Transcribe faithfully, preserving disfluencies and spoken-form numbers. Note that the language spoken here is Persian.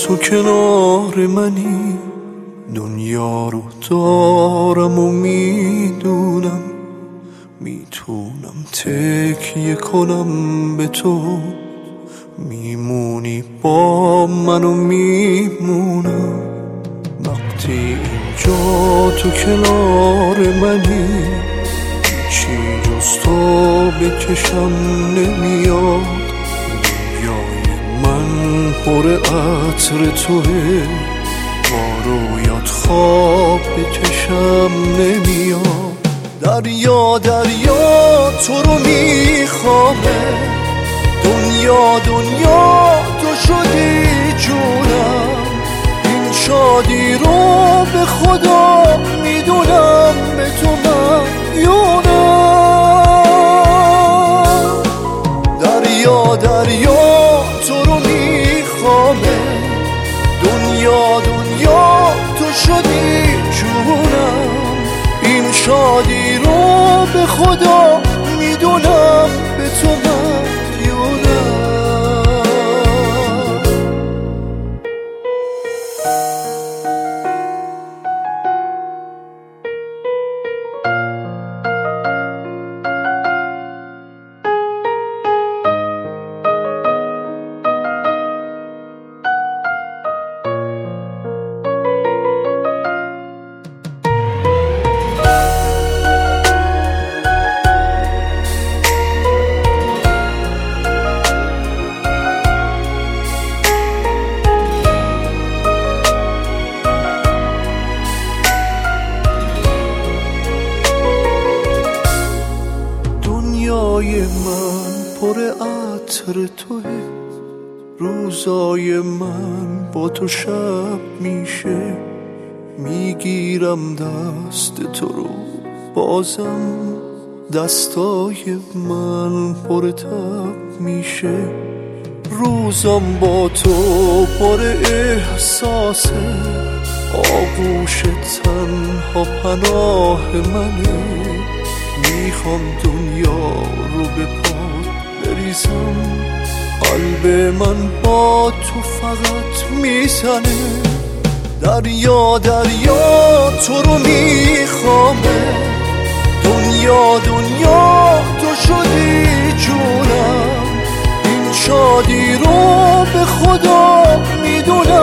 تو کنار منی، دنیا رو دارم و میدونم میتونم تکیه کنم به تو، میمونی با من و میمونم. وقتی اینجا تو کنار منی، چی جز تو به چشم نمیاد. دنیای من پر عطر توه، ما رویات خواب به چشم نمیاد. دریا دریا تو رو میخوامه، دنیا دنیا تو شدی جونم. این شادی رو به خدا میدونم، به تو مدیونم. دریا دریا تو رو میخوامه، دنیا دنیا تو شدی جونم. این شادی رو به خدا میدونم، به تو مدیونم. دنیای من پر عطر توه، روزای من با تو شب میشه. میگیرم دست تو رو بازم، دستای من پر تب میشه. روزم با تو پر احساسه، آغوش تنها پناه منه. میخوام دنیا رو به پات بریزم، قلب من با تو فقط میزنه. دریا دریا تو رو میخوامه، دنیا دنیا تو شدی جونم. این شادی رو به خدا میدونم،